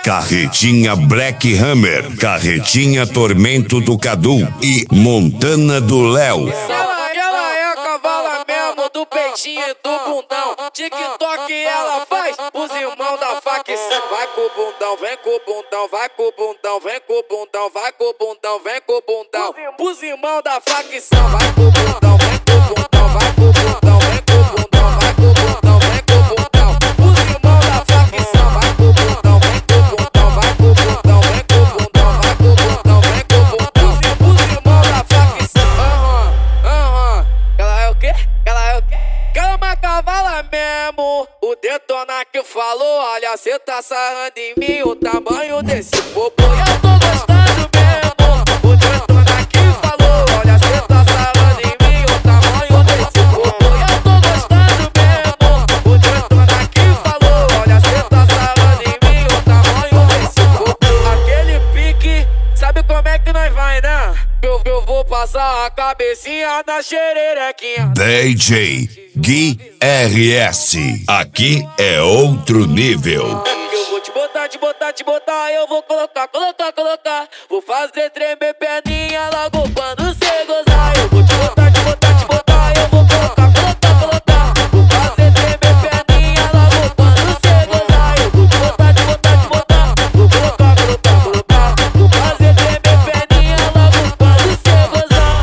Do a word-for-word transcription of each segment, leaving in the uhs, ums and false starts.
Carretinha Black Hammer, Carretinha Tormento do Cadu e Montana do Léo. Ela, ela é a cavala mesmo do peitinho e do bundão. TikTok ela faz os irmãos da facção. Vai com o bundão, vem com o bundão, vai com o bundão, vem com o bundão, vai com o bundão, vem com o bundão. Os irmãos da facção, vai com o bundão, vem com o bundão, vai com o bundão, vem com o bundão, vai com o bundão, vem com o bundão. Os irmãos da facção, vai com o bundão, vem com o bundão, vai com o bundão, vem com o bundão, vai com o bundão, vem com o bundão. Os irmãos da facção, aham, aham. Ela é o quê? Ela é o quê? Ela é uma cavala mesmo. O Detona que falou, olha, cê tá sarrando em mim o tamanho desse popô. Eu tô gostando mesmo. O Detona que falou, olha, cê tá sarrando em mim o tamanho desse popô. Eu tô gostando mesmo. O Detona que falou, olha, cê tá sarrando em mim o tamanho desse popô. Aquele pique, sabe como é que nós vai, né? Eu, eu vou passar a cabecinha na xererequinha. D J Gui R S. Aqui é outro nível. Eu vou te botar, te botar, te botar. Eu vou colocar, colocar, colocar. Vou fazer tremer perninha logo quando cê gozar. Eu vou te botar, te botar, te botar. Eu vou colocar, colocar, colocar. Vou fazer tremer perninha logo quando cê gozar. Eu vou te botar, te botar, te botar. Vou colocar, colocar, colocar. Vou fazer tremer perninha logo quando cê gozar.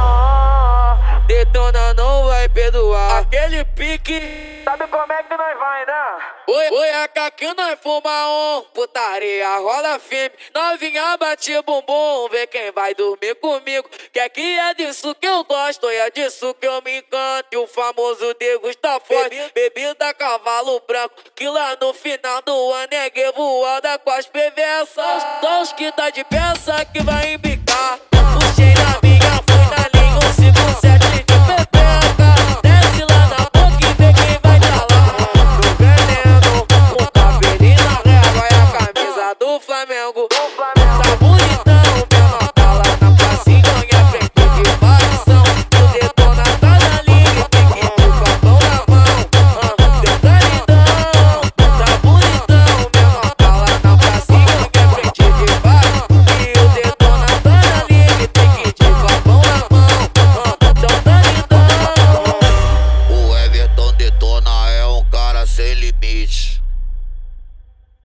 Detona não vai perdoar. Aquele pique, sabe como é que nós vai, né? Oi, oi, a que nós fuma um. Putaria rola firme. Novinha bate bumbum. Vê quem vai dormir comigo. Que aqui é disso que eu gosto. É disso que eu me encanto. E o famoso degusta forte. Bebida cavalo branco. Que lá no final do ano é voada com as perversas. Só os que tá de peça que vai embicar.